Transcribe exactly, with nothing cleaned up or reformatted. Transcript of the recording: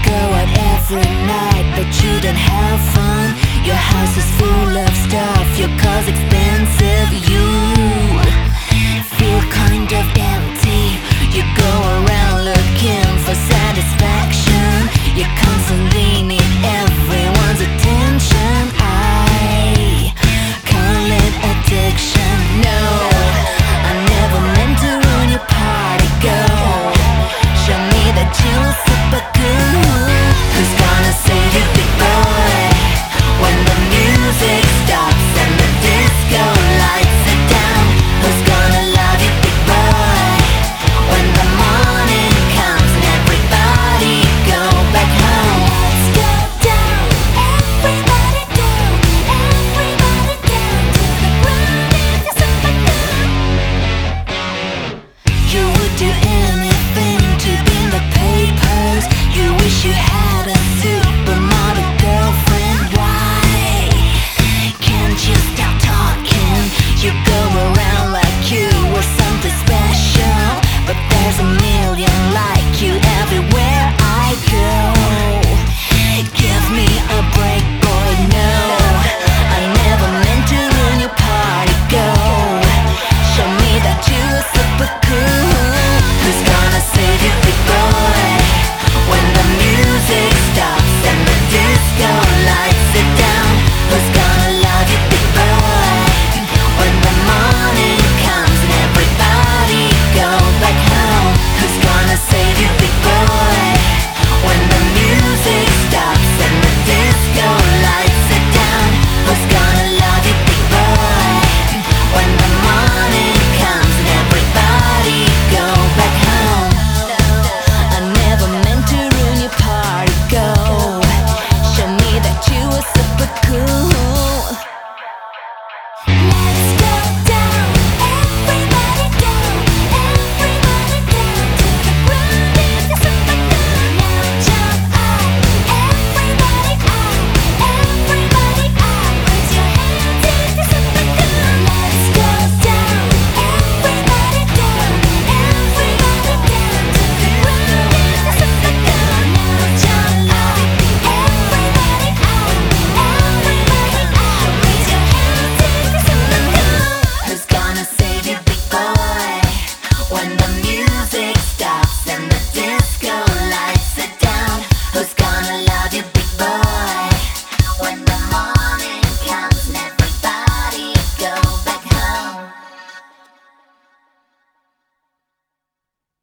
go out every night, but you don't have fun. Your house is full of stuff, your car's expensive. You feel kind of empty. You go around looking for satisfaction. You constantly need everyone's attention. I call it addiction. No, I never meant to ruin your party, girl. Show me that you're super good. Who's gonna save you, big boy, when the music stops and the disco lights are down? Who's gonna love you, big boy, when the morning comes and everybody go back home? Let's go down, everybody down, everybody down to the ground if you're super good. You would do anything to be in the papers. You wish you had